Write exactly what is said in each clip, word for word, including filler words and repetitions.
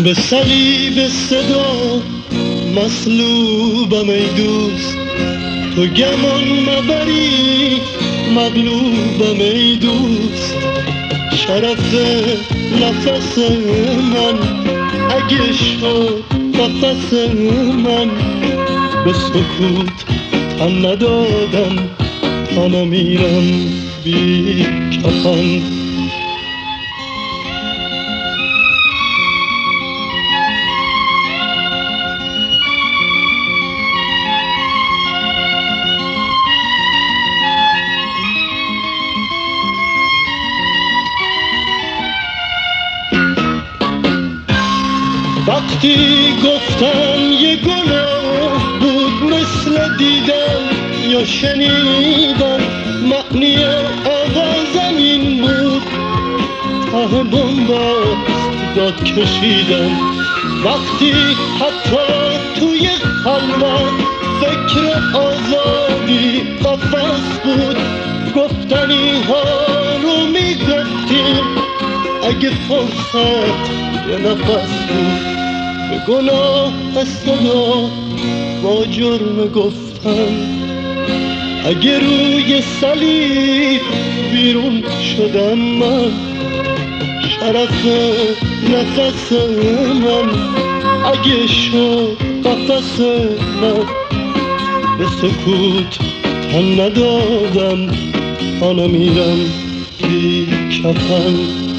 به صلیب صدا مصلوبم ای دوست، تو گمان مبری مغلوبم ای دوست. شرف نفس من اگه شد نفس من، به سکوت تن ندادم تا نمیرم بی کفن. وقتی گفتم یه گناه بود مثل دیدن یا شنیدن، معنی آوازم این بود ته بنبست داد کشیدن. وقتی حتی توی خلوت فکر آزادی قفس بود، گفتنی ها رو میگفتیم اگه فرصت یه نفس بود. به گناه صدا با جرم گفتن، اگه روی صلیب بیرون شدم من، شرف نفس من اگه شد قفس من، به سکوت تن ندادم تا نمیرم بی کفن.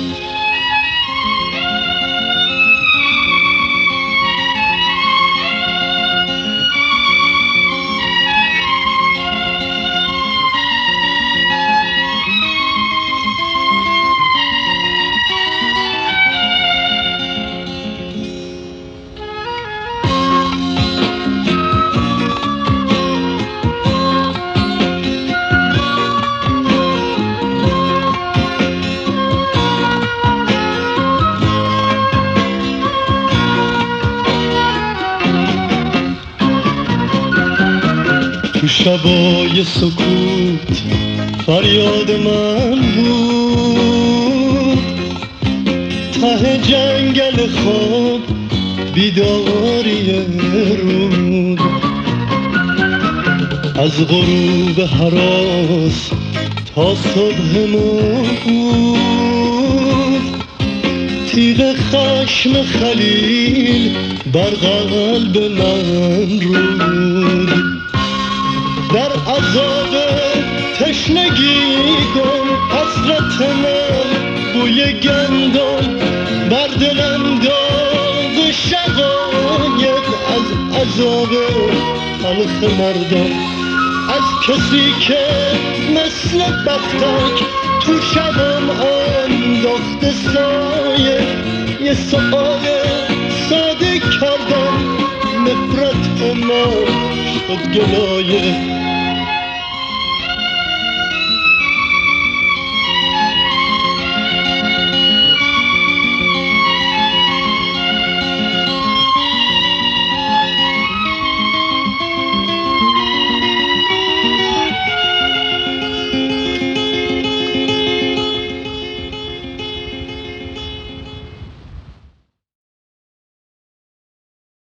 تو شبای سکوت فریاد من بود، ته جنگل خواب بیداری رود. از غروب هراس تا صبح موعود، تیغ خشم خلیل بر قلب من رود. در عذاب تشنگی گم حسرت من بوی گندم، بر دلم داغ شقایق از عذاب تلخ مردم. از کسی که مثل بختک تو شبم انداخته سایه، یه سؤال ساده کردم نفرت من شد گلایه.